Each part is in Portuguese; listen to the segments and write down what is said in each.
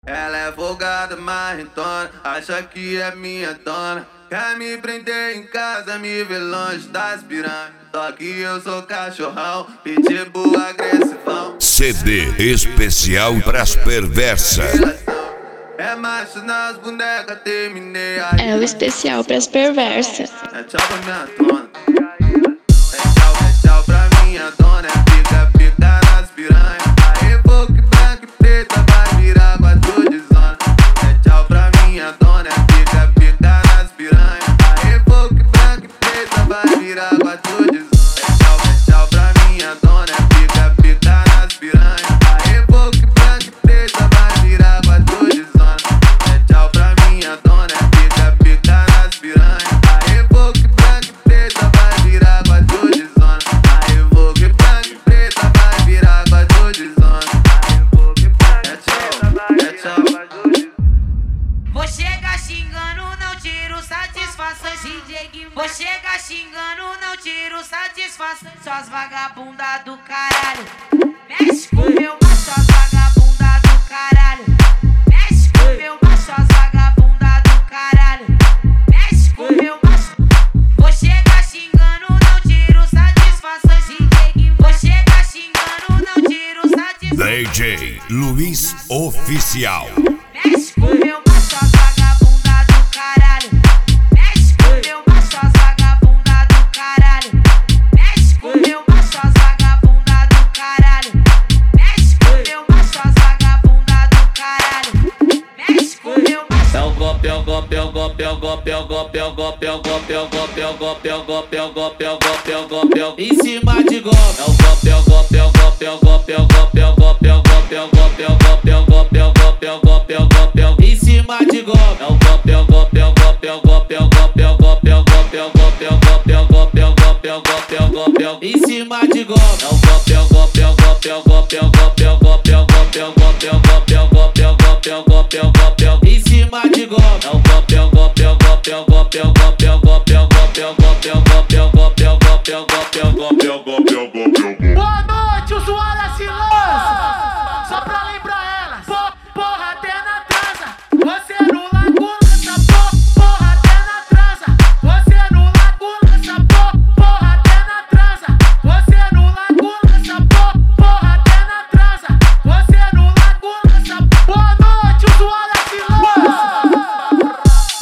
Ela é folgada, marretona, acha que é minha dona. Quer me prender em casa, me ver longe das piranhas. Só que eu sou cachorrão, pitbull agressivão. CD especial pras perversas. É macho nas bonecas, terminei a É o especial pras perversas. É tchau pra minha dona. É tchau pra minha dona. É pica, pica nas piranhas. Aí boca branca e preta vai virar quatro de zona. É tchau pra minha dona. É pica, pica nas piranhas. Aí boca branca e preta vai virar quatro de zona. É tchau pra minha dona. É pica, pica nas piranhas. Aí boca branca e preta vai virar quatro de zona. É tchau pra minha dona. É pica, pica nas piranhas. Aí boca branca e preta vai virar quatro de zona. Aí boca branca e preta vai virar quatro de zona. É tchau. Vou chegar xingando, não tiro satisfação. Vou chegar xingando, não tiro satisfação. Suas vagabundas do caralho. Mexe com meu macho, suas vagabundas do caralho. Mexe com meu macho, suas vagabundas do caralho. Mexe com meu macho. Vou chegar xingando, não tiro satisfação. Vou chegar xingando, não tiro satisfação. DJ Luiz Oficial. Mexe com meu macho, suas vagabundas do caralho. Mexe com meu macho, suas vagabundas do caralho. Mexe com meu macho, suas vagabundas do caralho. Mexe com meu macho, suas vagabundas do caralho. Mexe com meu macho. É o golpe, é o golpe, é o golpe, é o golpe, é o golpe, é o golpe, é o golpe, é o golpe, é o golpe, é o golpe, é o golpe, é o golpe, é o golpe, é o em cima de golpe. É o golpe, é o golpe, é o golpe, é o golpe, é o golpe, é o golpe, é o golpe, é o golpe, é o golpe, é o golpe, é o golpe, é o golpe, é o golpe, é o em cima de golpe. É o golpe, é o golpe, é o golpe, é o golpe, é o golpe, é o golpe, é o golpe, é o golpe, é o golpe, é o golpe, é o golpe, é o golpe, é o golpe, é o em cima de golpe. É o golpe, é o golpe, é o golpe, é o golpe, é o golpe, é o golpe, é o golpe, é o golpe, é o golpe, é o golpe, é o golpe, é o golpe, é o golpe, é o em cima de golpe. É o golpe, é o golpe, é o golpe, é o golpe, é o golpe, é o golpe, é o golpe, é o golpe, é o golpe, é o golpe, é o golpe, é o golpe, é o golpe, é o golpe, é o golpe, é o golpe. Boa noite, usuárias e lança. Só pra lembrar elas. Porra, até na transa. Você no lago lança. Porra, até na transa. Você no lago lança. Porra, até na transa. Você no lago lança. Porra, até na transa. Você no lago lança. Boa noite, usuárias e lança.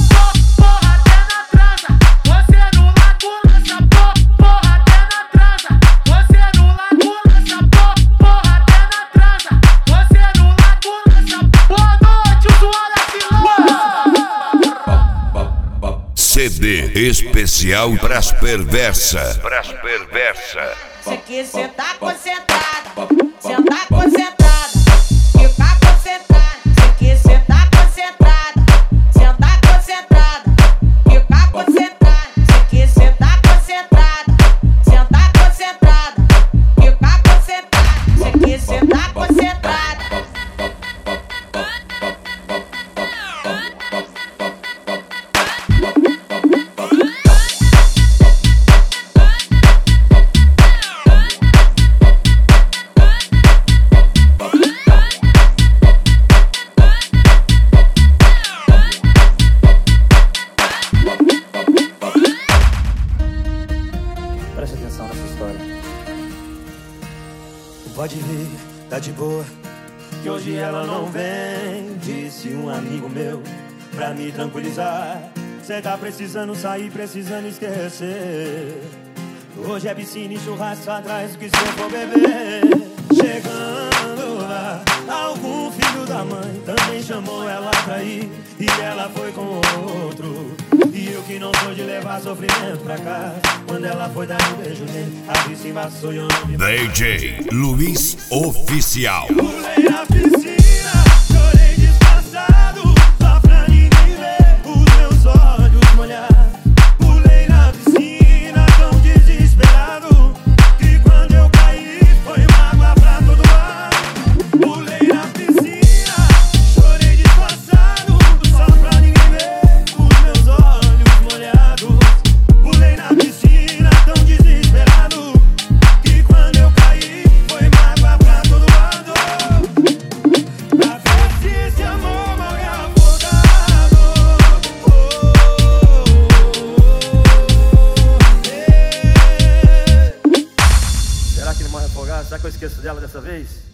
Porra, até na transa. Você no lago lança. Porra, até na transa. Você no lago lança. Porra, até na transa. Você no lago lança. Boa noite, usuárias e lança. CD especial pras perversas. Pras perversas. Você quer sentar concentrada, sentar concentrada, ficar concentrada. Você quer sentar concentrada, sentar concentrada, ficar concentrada. Você quer sentar concentrada, sentar concentrada, ficar concentrada. Você quer sentar concentrada. Preste atenção nessa história. Pode vir, tá de boa, que hoje ela não vem. Disse um amigo meu, pra me tranquilizar. Cê tá precisando sair, precisando esquecer. Hoje é piscina e churrasco atrás do que cê for beber. Chegando lá, algum filho da mãe também chamou ela pra ir, e ela foi com outro. E eu que não sou de levar sofrimento pra cá, quando ela foi dar um beijo nele, a piscina passou e eu não vi. DJ Luiz Oficial. Pulei na piscina, chorei disfarçado, só pra ninguém ver os meus olhos molhados. Pulei na piscina tão desesperado, que quando eu caí foi mágoa pra todo lado. Pulei na piscina, chorei disfarçado, só pra ninguém ver os meus olhos molhados. Pulei na piscina tão desesperado, que quando eu caí foi mágoa pra todo lado. madrugada. Será que eu esqueço dela dessa vez?